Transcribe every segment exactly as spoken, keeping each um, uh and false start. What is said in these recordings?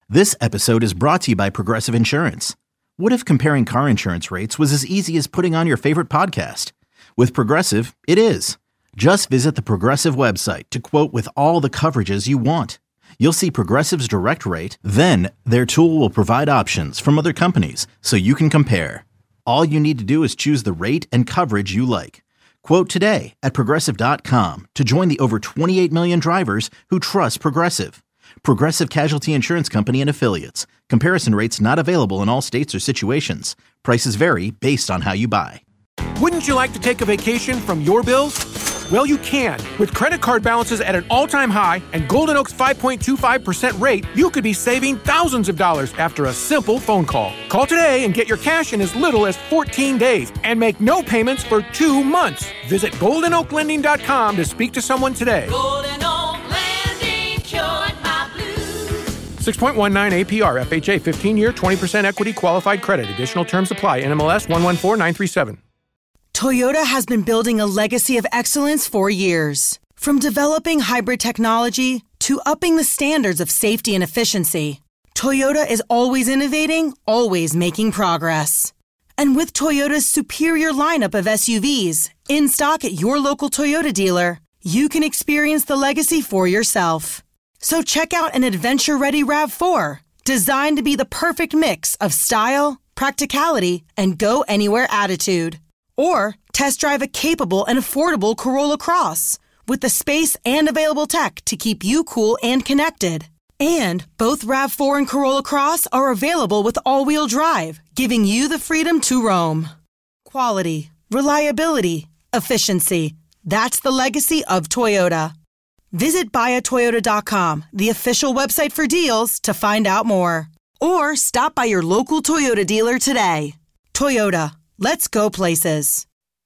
This episode is brought to you by Progressive Insurance. What if comparing car insurance rates was as easy as putting on your favorite podcast? With Progressive, it is. Just visit the Progressive website to quote with all the coverages you want. You'll see Progressive's direct rate, then their tool will provide options from other companies so you can compare. All you need to do is choose the rate and coverage you like. Quote today at progressive dot com to join the over twenty-eight million drivers who trust Progressive. Progressive Casualty Insurance Company and Affiliates. Comparison rates not available in all states or situations. Prices vary based on how you buy. Wouldn't you like to take a vacation from your bills? Well, you can. With credit card balances at an all-time high and Golden Oak's five point two five percent rate, you could be saving thousands of dollars after a simple phone call. Call today and get your cash in as little as fourteen days and make no payments for two months. Visit golden oak lending dot com to speak to someone today. Golden Oak Lending, cured my blues. six point one nine A P R, F H A, fifteen-year, twenty percent equity qualified credit. Additional terms apply. N M L S one one four nine three seven. Toyota has been building a legacy of excellence for years. From developing hybrid technology to upping the standards of safety and efficiency, Toyota is always innovating, always making progress. And with Toyota's superior lineup of S U Vs in stock at your local Toyota dealer, you can experience the legacy for yourself. So check out an adventure-ready RAV four, designed to be the perfect mix of style, practicality, and go-anywhere attitude. Or test drive a capable and affordable Corolla Cross with the space and available tech to keep you cool and connected. And both RAV four and Corolla Cross are available with all-wheel drive, giving you the freedom to roam. Quality, reliability, efficiency. That's the legacy of Toyota. Visit buy a toyota dot com, the official website for deals, to find out more. Or stop by your local Toyota dealer today. Toyota. Let's go places.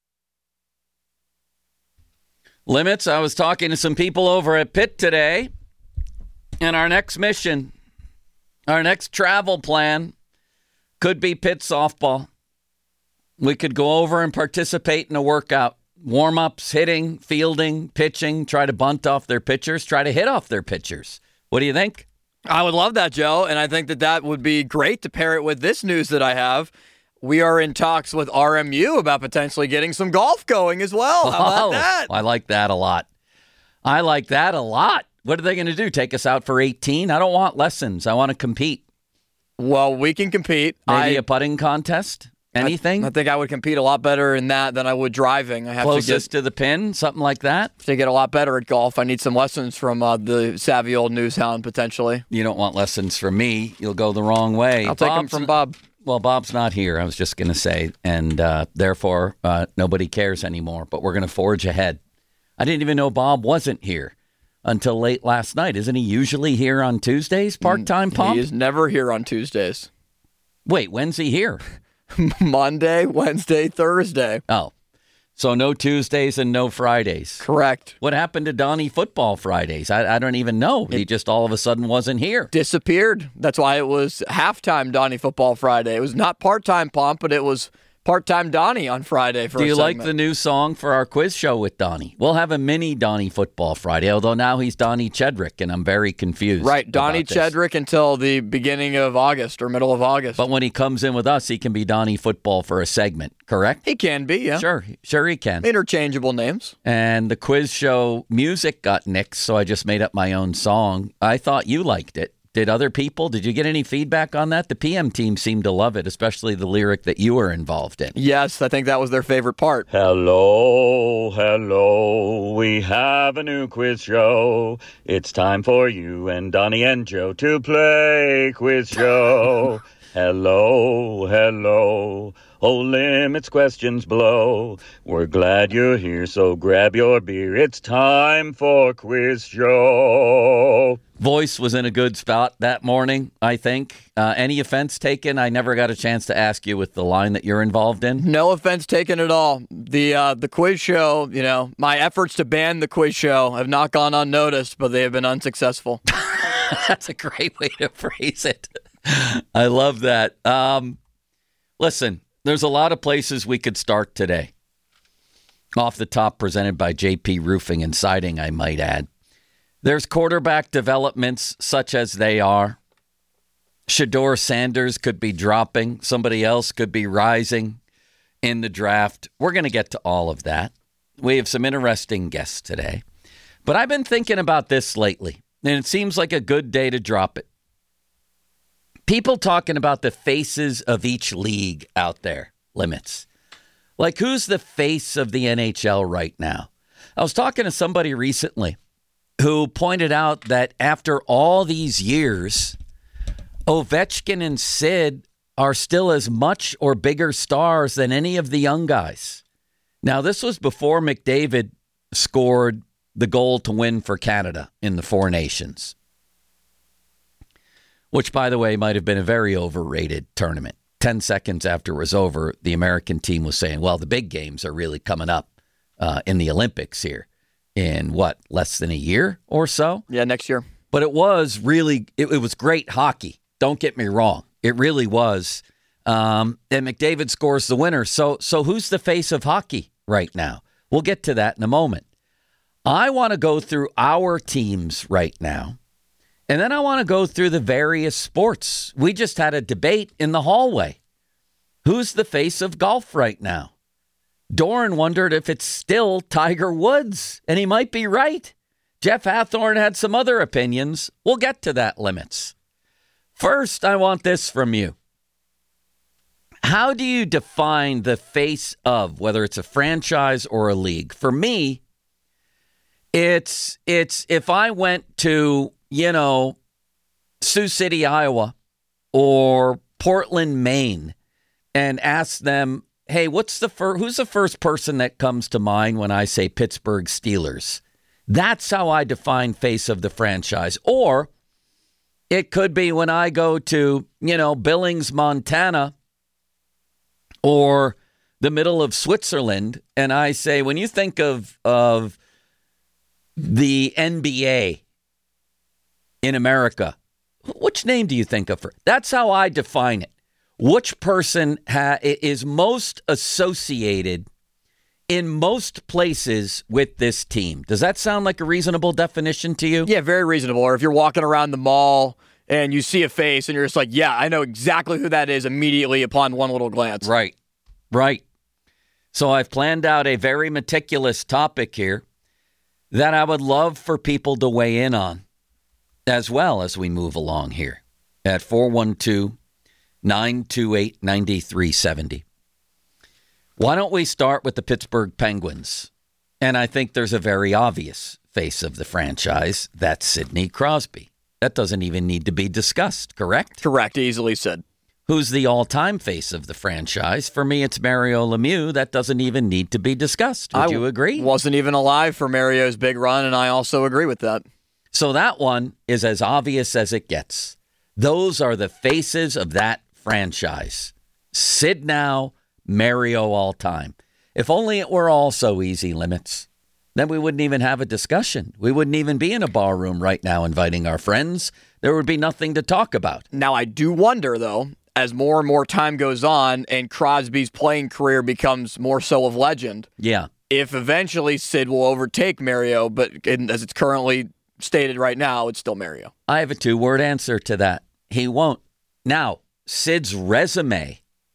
Limits. I was talking to some people over at Pitt today, and our next mission, our next travel plan could be Pitt softball. We could go over and participate in a workout. Warm-ups, hitting, fielding, pitching, try to bunt off their pitchers, try to hit off their pitchers. What do you think? I would love that, Joe, and I think that that would be great to pair it with this news that I have. We are in talks with R M U about potentially getting some golf going as well. How about oh, that? I like that a lot. I like that a lot. What are they going to do? Take us out for eighteen? I don't want lessons. I want to compete. Well, we can compete. Maybe I, a putting contest? Anything? I, I think I would compete a lot better in that than I would driving. I have Closest to, get, to the pin? Something like that? To get a lot better at golf, I need some lessons from uh, the savvy old news hound, potentially. You don't want lessons from me. You'll go the wrong way. I'll take them from Bob. Well, Bob's not here, I was just going to say, and uh, therefore uh, nobody cares anymore, but we're going to forge ahead. I didn't even know Bob wasn't here until late last night. Isn't he usually here on Tuesdays, part-time pump? He is never here on Tuesdays. Wait, when's he here? Monday, Wednesday, Thursday. Oh, so no Tuesdays and no Fridays. Correct. What happened to Donnie Football Fridays? I, I don't even know. He just all of a sudden wasn't here. Disappeared. That's why it was halftime Donnie Football Friday. It was not part-time Pomp, but it was part-time Donnie on Friday for Do a you segment. like the new song for our quiz show with Donnie? We'll have a mini Donnie Football Friday, although now he's Donnie Chedrick, and I'm very confused. Right, Donnie Chedrick until the beginning of August or middle of August. But when he comes in with us, he can be Donnie Football for a segment, correct? He can be, yeah. Sure, sure he can. Interchangeable names. And the quiz show music got nixed, so I just made up my own song. I thought you liked it. Did other people? Did you get any feedback on that? The P M team seemed to love it, especially the lyric that you were involved in. Yes, I think that was their favorite part. Hello, hello, we have a new quiz show. It's time for you and Donnie and Joe to play quiz show. Hello, hello, oh, limits questions below. We're glad you're here, so grab your beer. It's time for quiz show. Voice was in a good spot that morning, I think. Uh, any offense taken? I never got a chance to ask you with the line that you're involved in. No offense taken at all. The uh, the quiz show, you know, my efforts to ban the quiz show have not gone unnoticed, but they have been unsuccessful. That's a great way to phrase it. I love that. Um, listen, there's a lot of places we could start today. Off the top, presented by J P Roofing and Siding, I might add. There's quarterback developments such as they are. Shedeur Sanders could be dropping. Somebody else could be rising in the draft. We're going to get to all of that. We have some interesting guests today. But I've been thinking about this lately, and it seems like a good day to drop it. People talking about the faces of each league out there, Limits. Like, who's the face of the N H L right now? I was talking to somebody recently who pointed out that after all these years, Ovechkin and Sid are still as much or bigger stars than any of the young guys. Now, this was before McDavid scored the goal to win for Canada in the Four Nations, which, by the way, might have been a very overrated tournament. Ten seconds after it was over, the American team was saying, well, the big games are really coming up uh, in the Olympics here in, what, less than a year or so? Yeah, next year. But it was really, it, it was great hockey. Don't get me wrong. It really was. Um, and McDavid scores the winner. So, so who's the face of hockey right now? We'll get to that in a moment. I want to go through our teams right now. And then I want to go through the various sports. We just had a debate in the hallway. Who's the face of golf right now? Doran wondered if it's still Tiger Woods, and he might be right. Jeff Hathorn had some other opinions. We'll get to that, Limits. First, I want this from you. How do you define the face of, whether it's a franchise or a league? For me, it's it's if I went to, you know, Sioux City, Iowa, or Portland, Maine, and asked them, hey, what's the fir- who's the first person that comes to mind when I say Pittsburgh Steelers? That's how I define face of the franchise. Or it could be when I go to, you know, Billings, Montana, or the middle of Switzerland, and I say, when you think of of the N B A in America, which name do you think of? For? That's how I define it. Which person ha- is most associated in most places with this team? Does that sound like a reasonable definition to you? Yeah, very reasonable. Or if you're walking around the mall and you see a face and you're just like, yeah, I know exactly who that is immediately upon one little glance. Right, right. So I've planned out a very meticulous topic here that I would love for people to weigh in on as well as we move along here at four one two, nine two eight, nine three seven zero. Why don't we start with the Pittsburgh Penguins? And I think there's a very obvious face of the franchise. That's Sidney Crosby. That doesn't even need to be discussed, correct? Correct, easily said. Who's the all-time face of the franchise? For me, it's Mario Lemieux. That doesn't even need to be discussed. Would I you agree? Wasn't even alive for Mario's big run, and I also agree with that. So that one is as obvious as it gets. Those are the faces of that franchise. Sid now, Mario all time. If only it were all so easy, Limits. Then we wouldn't even have a discussion. We wouldn't even be in a bar room right now inviting our friends. There would be nothing to talk about. Now, I do wonder, though, as more and more time goes on and Crosby's playing career becomes more so of legend, yeah, if eventually Sid will overtake Mario, but in, as it's currently stated right now, it's still Mario. I have a two-word answer to that. He won't. Now, Sid's resume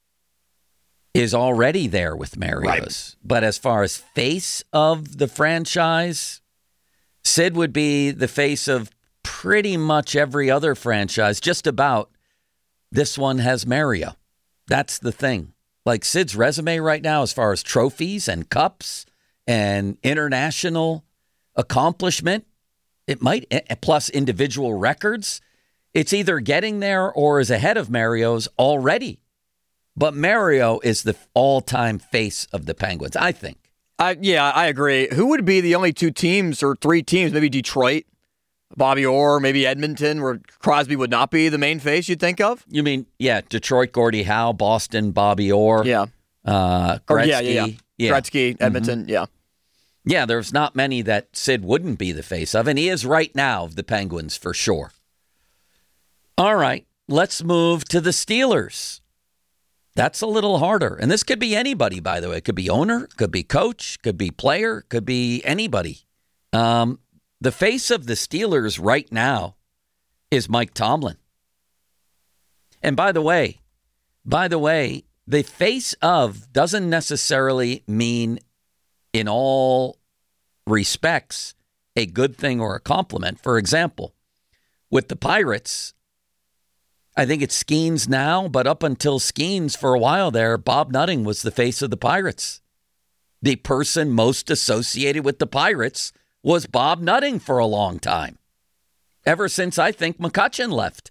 is already there with Mario's. Right. But as far as face of the franchise, Sid would be the face of pretty much every other franchise, just about. This one has Mario. That's the thing. Like Sid's resume right now, as far as trophies and cups and international accomplishment, it might, plus individual records, it's either getting there or is ahead of Mario's already. But Mario is the all-time face of the Penguins, I think. I, yeah, I agree. Who would be the only two teams or three teams, maybe Detroit, Bobby Orr, maybe Edmonton, where Crosby would not be the main face you'd think of? You mean, yeah, Detroit, Gordie Howe, Boston, Bobby Orr. Yeah. Uh, Gretzky. Or, yeah, yeah, yeah. yeah. Gretzky, Edmonton, mm-hmm. yeah. Yeah, there's not many that Sid wouldn't be the face of, and he is right now of the Penguins for sure. All right, let's move to the Steelers. That's a little harder. And this could be anybody, by the way. It could be owner, could be coach, could be player, could be anybody. Um, the face of the Steelers right now is Mike Tomlin. And by the way, by the way, the face of doesn't necessarily mean in all respects a good thing or a compliment. For example, with the Pirates, I think it's Skeens now, but up until Skeens for a while there, Bob Nutting was the face of the Pirates. The person most associated with the Pirates was Bob Nutting for a long time. Ever since I think McCutchen left.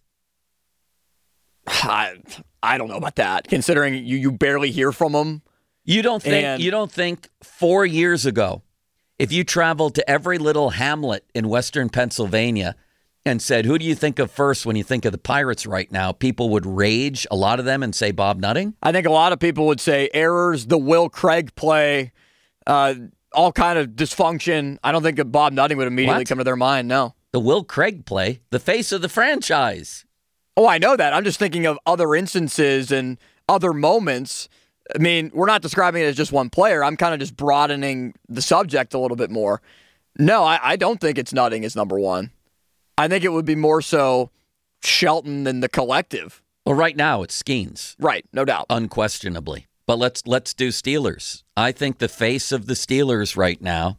I, I don't know about that, considering you, you barely hear from him. You don't think And- you don't think four years ago, if you traveled to every little hamlet in western Pennsylvania and said, who do you think of first when you think of the Pirates right now, people would rage, a lot of them, and say Bob Nutting? I think a lot of people would say errors, the Will Craig play, uh, all kind of dysfunction. I don't think that Bob Nutting would immediately What? come to their mind, no. The Will Craig play, the face of the franchise. Oh, I know that. I'm just thinking of other instances and other moments. I mean, we're not describing it as just one player. I'm kind of just broadening the subject a little bit more. No, I, I don't think it's Nutting as number one. I think it would be more so Shelton than the collective. Well, right now it's Skeens, Right, no doubt. unquestionably. But let's let's do Steelers. I think the face of the Steelers right now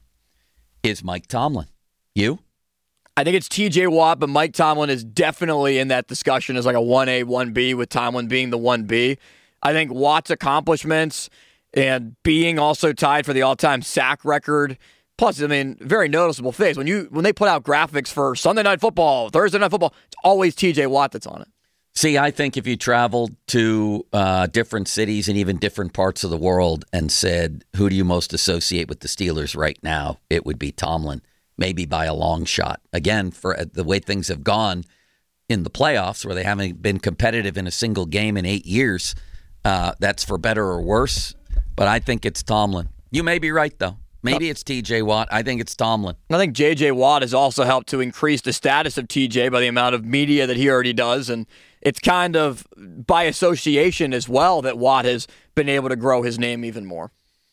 is Mike Tomlin. You? I think it's T J Watt, but Mike Tomlin is definitely in that discussion as like a one A, one B, with Tomlin being the one B. I think Watt's accomplishments and being also tied for the all-time sack record, plus, I mean, very noticeable face. When you when they put out graphics for Sunday Night Football, Thursday Night Football, it's always T J Watt that's on it. See, I think if you traveled to uh, different cities and even different parts of the world and said, who do you most associate with the Steelers right now, it would be Tomlin, maybe by a long shot. Again, for the way things have gone in the playoffs, where they haven't been competitive in a single game in eight years, uh, that's for better or worse. But I think it's Tomlin. You may be right, though. Maybe it's T J Watt. I think it's Tomlin. I think J J Watt has also helped to increase the status of T J by the amount of media that he already does, and it's kind of by association as well that Watt has been able to grow his name even more.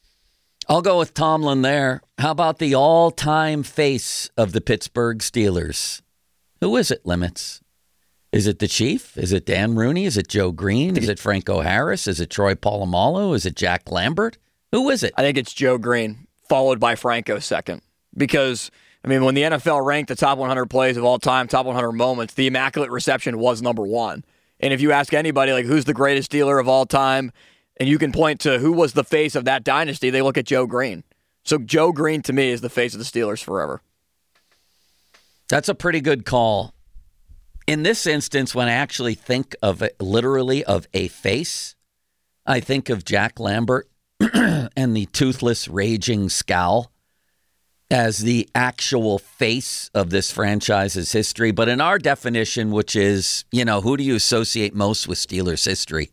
I'll go with Tomlin there. How about the all-time face of the Pittsburgh Steelers? Who is it, Limits? Is it the Chief? Is it Dan Rooney? Is it Joe Green? Is it Franco Harris? Is it Troy Polamalu? Is it Jack Lambert? Who is it? I think it's Joe Green, followed by Franco second. Because, I mean, when the N F L ranked the top one hundred plays of all time, top one hundred moments, the Immaculate Reception was number one. And if you ask anybody, like, who's the greatest Steeler of all time, and you can point to who was the face of that dynasty, they look at Joe Green. So Joe Green, to me, is the face of the Steelers forever. That's a pretty good call. In this instance, when I actually think of it, literally of a face, I think of Jack Lambert and the toothless, raging scowl as the actual face of this franchise's history. But in our definition, which is, you know, who do you associate most with Steelers history?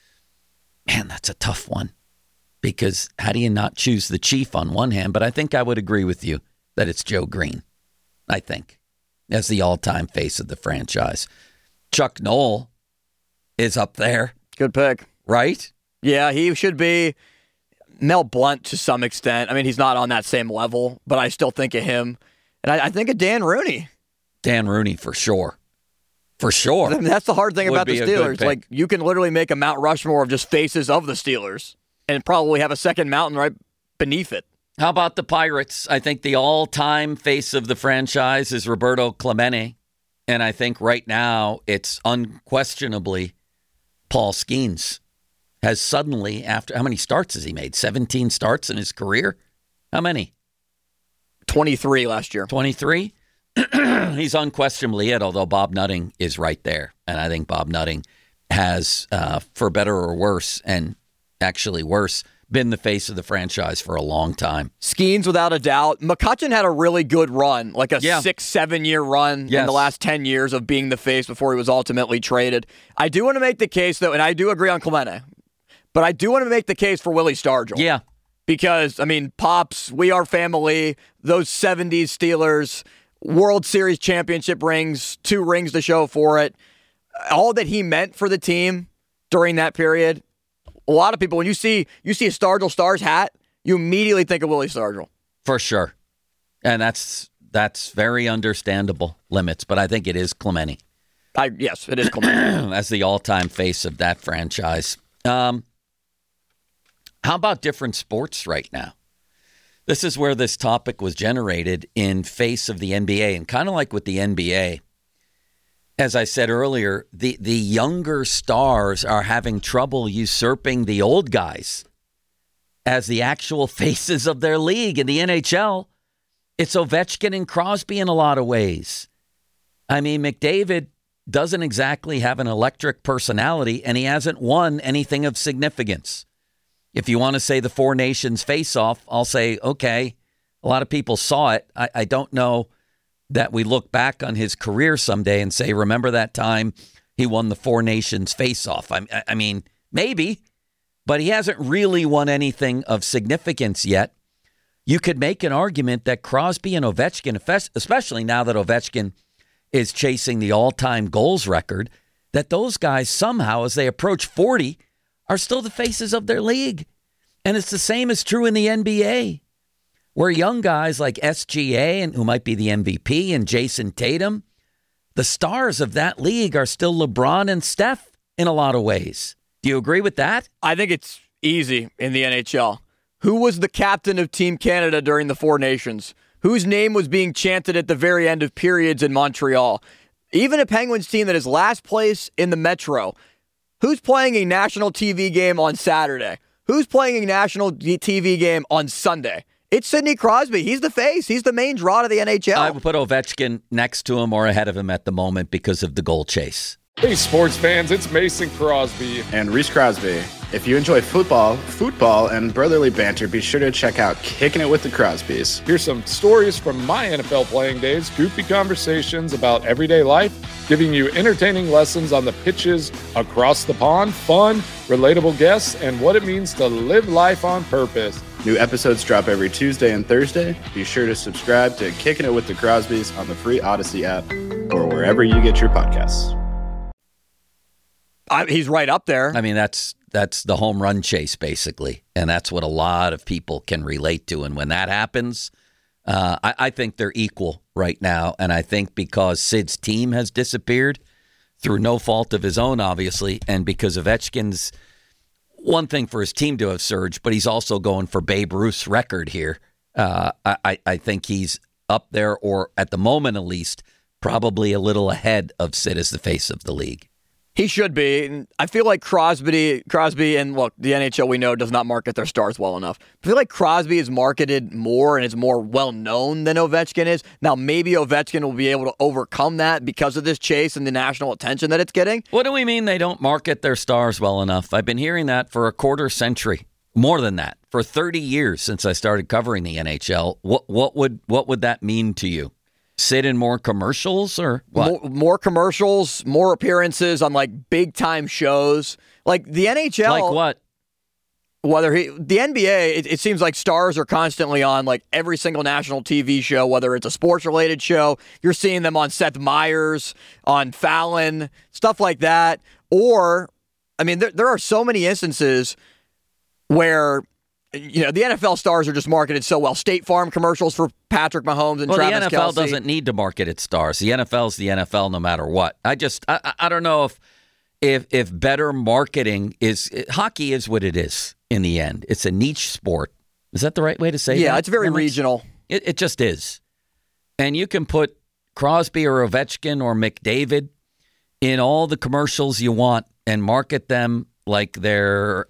Man, that's a tough one. Because how do you not choose the Chief on one hand? But I think I would agree with you that it's Joe Green, I think, as the all-time face of the franchise. Chuck Noll is up there, Good pick. right? Yeah, he should be Mel Blount to some extent. I mean, he's not on that same level, but I still think of him. And I, I think of Dan Rooney. Dan Rooney for sure. For sure. I mean, that's the hard thing Would about the be a good Steelers. pick. Like, you can literally make a Mount Rushmore of just faces of the Steelers and probably have a second mountain right beneath it. How about the Pirates? I think the all-time face of the franchise is Roberto Clemente. And I think right now it's unquestionably Paul Skeens. Has suddenly, after, how many starts has he made? seventeen starts in his career? How many? twenty-three last year. twenty-three? He's unquestionably it, although Bob Nutting is right there. And I think Bob Nutting has, uh, for better or worse, and actually worse, been the face of the franchise for a long time. Skeens, without a doubt. McCutchen had a really good run, like a Yeah. six, seven-year run Yes. in the last ten years of being the face before he was ultimately traded. I do want to make the case, though, and I do agree on Clemente, but I do want to make the case for Willie Stargell. Yeah. Because, I mean, Pops, We Are Family, those seventies Steelers, World Series championship rings, two rings to show for it. All that he meant for the team during that period. A lot of people, when you see you see a Stargell Stars hat, you immediately think of Willie Stargell. For sure. And that's that's very understandable, Limits, but I think it is Clemente. I, yes, it is Clemente. As the all-time face of that franchise. Um, how about different sports right now? This is where this topic was generated in face of the N B A. And kind of like with the N B A, as I said earlier, the, the younger stars are having trouble usurping the old guys as the actual faces of their league. In the N H L, it's Ovechkin and Crosby in a lot of ways. I mean, McDavid doesn't exactly have an electric personality, and he hasn't won anything of significance. If you want to say the Four Nations face-off, I'll say, okay, a lot of people saw it. I, I don't know that we look back on his career someday and say, remember that time he won the Four Nations face-off? I, I mean, maybe, but he hasn't really won anything of significance yet. You could make an argument that Crosby and Ovechkin, especially now that Ovechkin is chasing the all-time goals record, that those guys somehow, as they approach forty, are still the faces of their league. And it's the same as true in the N B A, where young guys like S G A, and who might be the M V P, and Jason Tatum, the stars of that league are still LeBron and Steph in a lot of ways. Do you agree with that? I think it's easy in the N H L. Who was the captain of Team Canada during the Four Nations? Whose name was being chanted at the very end of periods in Montreal? Even a Penguins team that is last place in the Metro. Who's playing a national T V game on Saturday? Who's playing a national T V game on Sunday? It's Sidney Crosby. He's the face. He's the main draw to the N H L. I would put Ovechkin next to him or ahead of him at the moment because of the goal chase. Hey, sports fans, it's Mason Crosby. And Reese Crosby. If you enjoy football, football, and brotherly banter, be sure to check out Kicking It with the Crosbys. Here's some stories from my N F L playing days, goofy conversations about everyday life, giving you entertaining lessons on the pitches across the pond, fun, relatable guests, and what it means to live life on purpose. New episodes drop every Tuesday and Thursday. Be sure to subscribe to Kicking It with the Crosbys on the free Odyssey app or wherever you get your podcasts. I, he's right up there. I mean, that's that's the home run chase, basically. And that's what a lot of people can relate to. And when that happens, uh, I, I think they're equal right now. And I think because Sid's team has disappeared through no fault of his own, obviously, and because Ovechkin's one thing for his team to have surged, but he's also going for Babe Ruth's record here. Uh, I, I think he's up there, or at the moment at least, probably a little ahead of Sid as the face of the league. He should be. I feel like Crosby, Crosby, and look, the N H L we know does not market their stars well enough. I feel like Crosby is marketed more and is more well-known than Ovechkin is. Now, maybe Ovechkin will be able to overcome that because of this chase and the national attention that it's getting. What do we mean they don't market their stars well enough? I've been hearing that for a quarter century, more than that, for thirty years since I started covering the N H L. What what would what would that mean to you? Sit in more commercials or what? More, more commercials, more appearances on like big time shows. Like the N H L. Like what? Whether he, the N B A, it, it seems like stars are constantly on like every single national T V show, whether it's a sports related show. You're seeing them on Seth Meyers, on Fallon, stuff like that. Or, I mean, there, there are so many instances where, you know, the N F L stars are just marketed so well. State Farm commercials for Patrick Mahomes and well, Travis the N F L Kelce. doesn't need to market its stars. The N F L's the N F L no matter what. I just, I, I don't know if, if, if better marketing is, hockey is what it is in the end. It's a niche sport. Is that the right way to say yeah, that? Yeah, it's very Alex? regional. It, it just is. And you can put Crosby or Ovechkin or McDavid in all the commercials you want and market them like they're,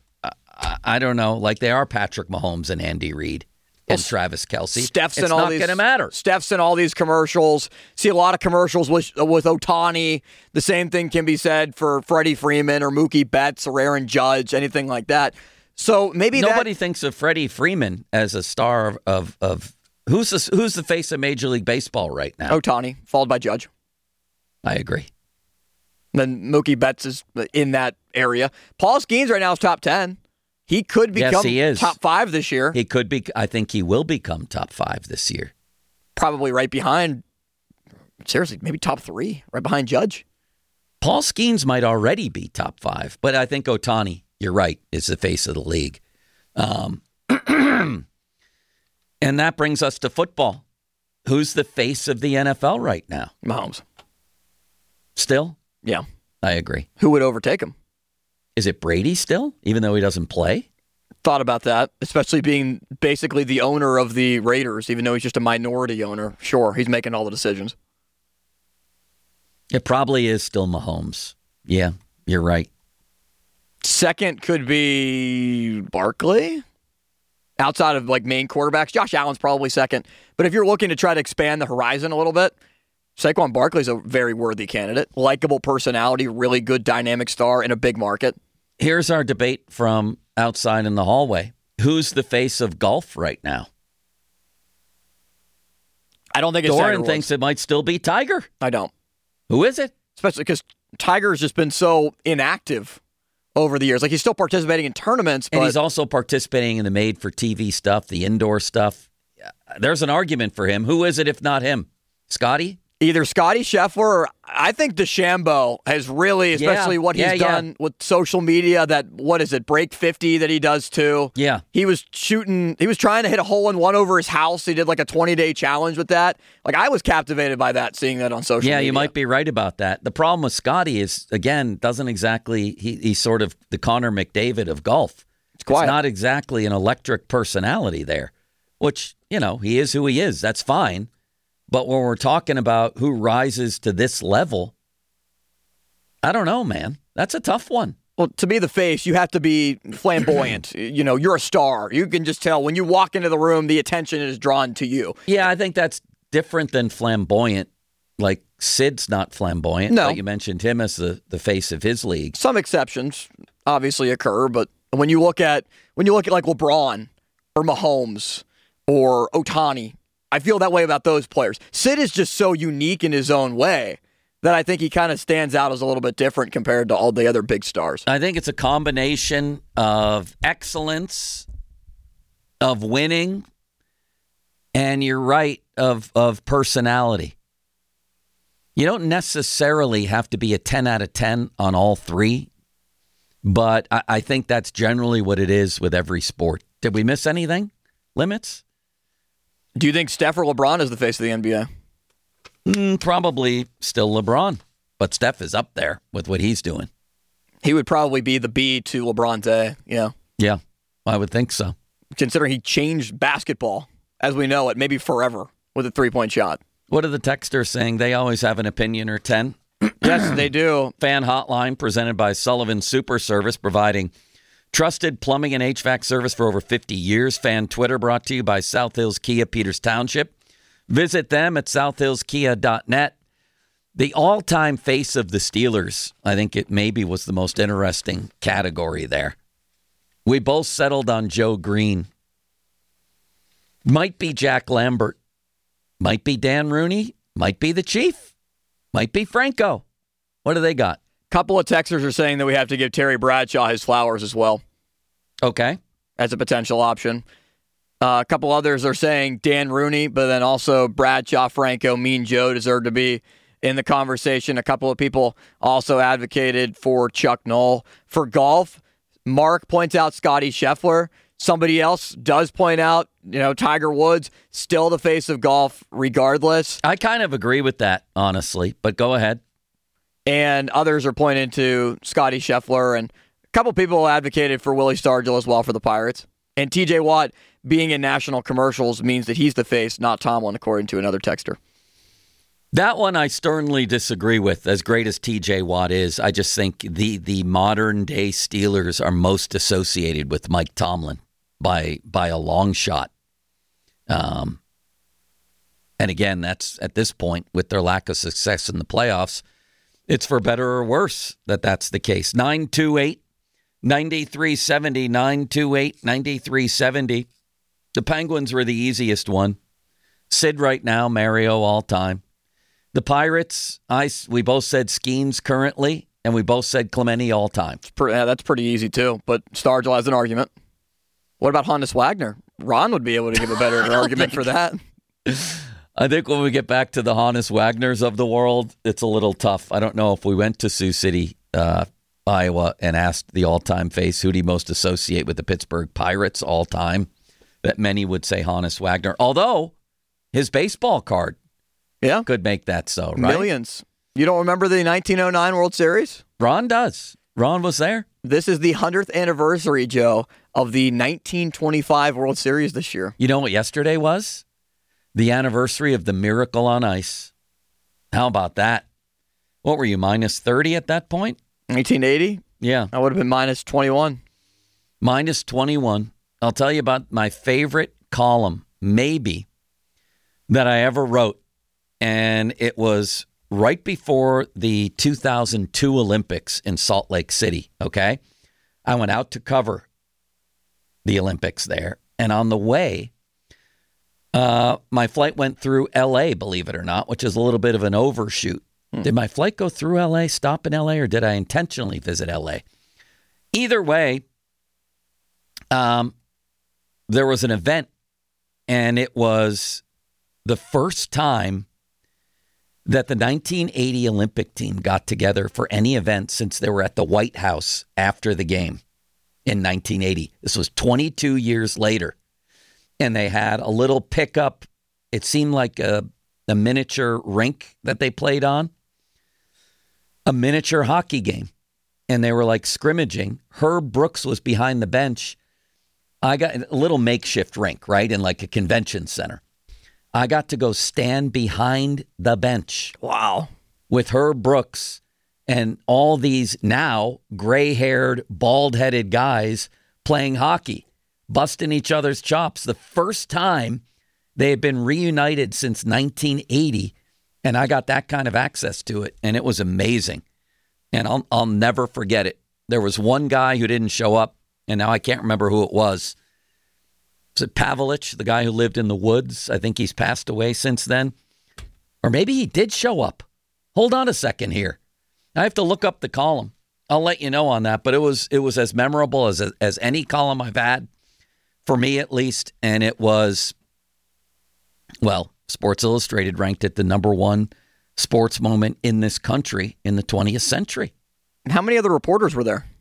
I don't know, like they are Patrick Mahomes and Andy Reid and well, Travis Kelce. Steph's it's in all not these, going to matter. Steph's in all these commercials. See a lot of commercials with with Ohtani. The same thing can be said for Freddie Freeman or Mookie Betts or Aaron Judge, anything like that. So maybe nobody that, thinks of Freddie Freeman as a star of of, of who's the, who's the face of Major League Baseball right now? Ohtani, followed by Judge. I agree. Then Mookie Betts is in that area. Paul Skeens right now is top ten. He could become yes, he is. top five this year. He could be. I think he will become top five this year. Probably right behind, seriously, maybe top three, right behind Judge. Paul Skeens might already be top five, but I think Ohtani, you're right, is the face of the league. Um, and that brings us to football. Who's the face of the N F L right now? Mahomes. Still? Yeah. I agree. Who would overtake him? Is it Brady still, even though he doesn't play? Thought about that, especially being basically the owner of the Raiders, even though he's just a minority owner. Sure, he's making all the decisions. It probably is still Mahomes. Yeah, you're right. Second could be Barkley. Outside of like main quarterbacks, Josh Allen's probably second. But if you're looking to try to expand the horizon a little bit, Saquon Barkley's a very worthy candidate. Likable personality, really good dynamic star in a big market. Here's our debate from outside in the hallway. Who's the face of golf right now? I don't think it's Doran Tiger thinks Woods. it might still be Tiger. I don't. Who is it? Especially because Tiger's just been so inactive over the years. Like, he's still participating in tournaments, but And he's also participating in the made-for-T V stuff, the indoor stuff. There's an argument for him. Who is it if not him? Scotty? either Scotty Scheffler or I think DeChambeau has really, especially Yeah, what he's yeah, yeah. done with social media, that, what is it, Break fifty that he does too. Yeah. He was shooting, he was trying to hit a hole in one over his house. He did like a twenty-day challenge with that. Like, I was captivated by that, seeing that on social Yeah, media. you might be right about that. The problem with Scotty is, again, doesn't exactly, he, he's sort of the Connor McDavid of golf. It's quiet. It's not exactly an electric personality there, which, you know, he is who he is. That's fine. But when we're talking about who rises to this level, I don't know, man. That's a tough one. Well, to be the face, you have to be flamboyant. You know, you're a star. You can just tell when you walk into the room, the attention is drawn to you. Yeah, I think that's different than flamboyant. Like, Sid's not flamboyant. No. But you mentioned him as the, the face of his league. Some exceptions obviously occur, but when you look at when you look at like LeBron or Mahomes or Ohtani, I feel that way about those players. Sid is just so unique in his own way that I think he kind of stands out as a little bit different compared to all the other big stars. I think it's a combination of excellence, of winning, and you're right, of of personality. You don't necessarily have to be a ten out of ten on all three, but I, I think that's generally what it is with every sport. Did we miss anything? Limits? Do you think Steph or LeBron is the face of the N B A? Mm, probably still LeBron, but Steph is up there with what he's doing. He would probably be the B to LeBron's A, yeah. Yeah, I would think so. Considering he changed basketball as we know it, maybe forever, with a three-point shot. What are the texters saying? They always have an opinion or ten. Yes, they do. Fan hotline presented by Sullivan Super Service, providing trusted plumbing and H V A C service for over fifty years. Fan Twitter brought to you by South Hills Kia, Peters Township. Visit them at south hills kia dot net. The all-time face of the Steelers, I think it maybe was the most interesting category there. We both settled on Joe Green. Might be Jack Lambert. Might be Dan Rooney. Might be the Chief. Might be Franco. What do they got? Couple of texters are saying that we have to give Terry Bradshaw his flowers as well. Okay. As a potential option. Uh, a couple others are saying Dan Rooney, but then also Bradshaw, Franco, Mean Joe deserve to be in the conversation. A couple of people also advocated for Chuck Noll. For golf, Mark points out Scotty Scheffler. Somebody else does point out, you know, Tiger Woods, still the face of golf regardless. I kind of agree with that, honestly, but go ahead. And others are pointing to Scotty Scheffler, and a couple people advocated for Willie Stargell as well for the Pirates. And T J Watt being in national commercials means that he's the face, not Tomlin, according to another texter. That one I sternly disagree with, as great as T J Watt is. I just think the the modern-day Steelers are most associated with Mike Tomlin by by a long shot. Um, and again, that's at this point, with their lack of success in the playoffs, it's for better or worse that that's the case. nine two eight, nine three seven zero, nine two eight, nine three seven zero. The Penguins were the easiest one. Sid right now, Mario all time. The Pirates, I, we both said Skeens currently, and we both said Clemente all time. Pretty, yeah, that's pretty easy, too. But Stargell has an argument. What about Honus Wagner? Ron would be able to give a better argument for that. I think when we get back to the Honus Wagners of the world, it's a little tough. I don't know if we went to Sioux City, uh, Iowa, and asked the all-time face who do you most associate with the Pittsburgh Pirates all-time, that many would say Honus Wagner. Although his baseball card yeah, could make that so, right? Millions. You don't remember the nineteen oh nine World Series? Ron does. Ron was there. This is the hundredth anniversary, Joe, of the nineteen twenty-five World Series this year. You know what yesterday was? The anniversary of the Miracle on Ice. How about that? What were you, minus thirty at that point? nineteen eighty? Yeah. I would have been minus twenty-one. Minus twenty-one. I'll tell you about my favorite column, maybe, that I ever wrote. And it was right before the two thousand two Olympics in Salt Lake City, okay? I went out to cover the Olympics there. And on the way, uh, my flight went through L A, believe it or not, which is a little bit of an overshoot. Hmm. Did my flight go through L A, stop in L A, or did I intentionally visit L A? Either way, um, there was an event, and it was the first time that the nineteen eighty Olympic team got together for any event since they were at the White House after the game in nineteen eighty. This was twenty-two years later. And they had a little pickup. It seemed like a, a miniature rink that they played on. A miniature hockey game. And they were like scrimmaging. Herb Brooks was behind the bench. I got a little makeshift rink, right? In like a convention center. I got to go stand behind the bench. Wow. With Herb Brooks and all these now gray-haired, bald-headed guys playing hockey, busting each other's chops. The first time they had been reunited since nineteen eighty, and I got that kind of access to it, and it was amazing. And I'll, I'll never forget it. There was one guy who didn't show up, and now I can't remember who it was. Was it Pavlich, the guy who lived in the woods? I think he's passed away since then. Or maybe he did show up. Hold on a second here. I have to look up the column. I'll let you know on that. But it was it was as memorable as as any column I've had, for me at least. And it was, well, Sports Illustrated ranked it the number one sports moment in this country in the twentieth century. How many other reporters were there?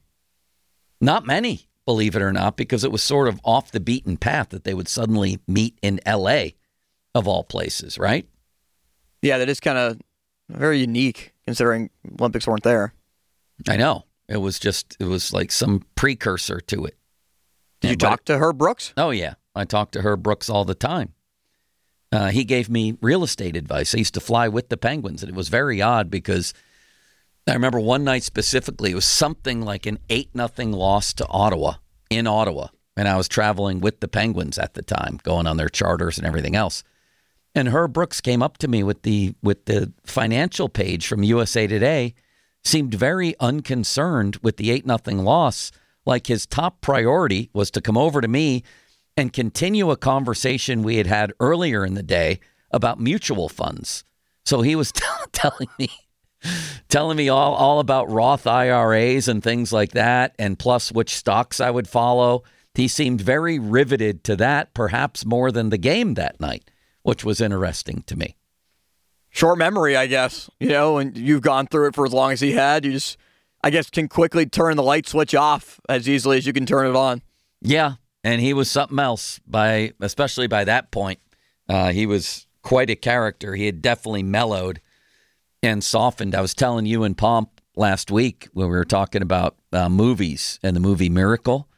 Not many. Believe it or not, because it was sort of off the beaten path that they would suddenly meet in L A, of all places, right? Yeah, that is kind of very unique, considering Olympics weren't there. I know. It was just, it was like some precursor to it. Did you And, talk but, to Herb Brooks? Oh, yeah. I talked to Herb Brooks all the time. Uh, he gave me real estate advice. I used to fly with the Penguins, and it was very odd because I remember one night specifically, it was something like an eight nothing loss to Ottawa, in Ottawa. And I was traveling with the Penguins at the time, going on their charters and everything else. And Herb Brooks came up to me with the with the financial page from U S A Today, seemed very unconcerned with the eight nothing loss, like his top priority was to come over to me and continue a conversation we had had earlier in the day about mutual funds. So he was t- telling me telling me all, all about Roth I R As and things like that, and plus which stocks I would follow. He seemed very riveted to that, perhaps more than the game that night, which was interesting to me. Short memory, I guess. You know, and you've gone through it for as long as he had. You just, I guess, can quickly turn the light switch off as easily as you can turn it on. Yeah, and he was something else, by especially by that point. Uh, he was quite a character. He had definitely mellowed and softened. I was telling you and Pomp last week when we were talking about uh, movies and the movie Miracle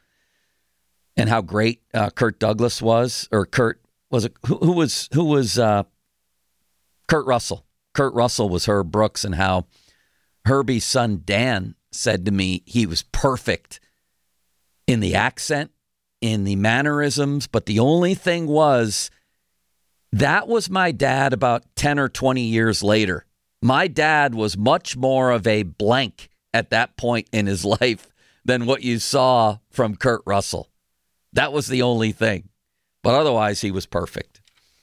and how great uh, Kirk Douglas was, or Kurt was it? Who, who was who was uh, Kurt Russell? Kurt Russell was Herb Brooks, and how Herbie's son Dan said to me he was perfect in the accent, in the mannerisms, but the only thing was that was my dad about ten or twenty years later. My dad was much more of a blank at that point in his life than what you saw from Kurt Russell. That was the only thing. But otherwise, he was perfect.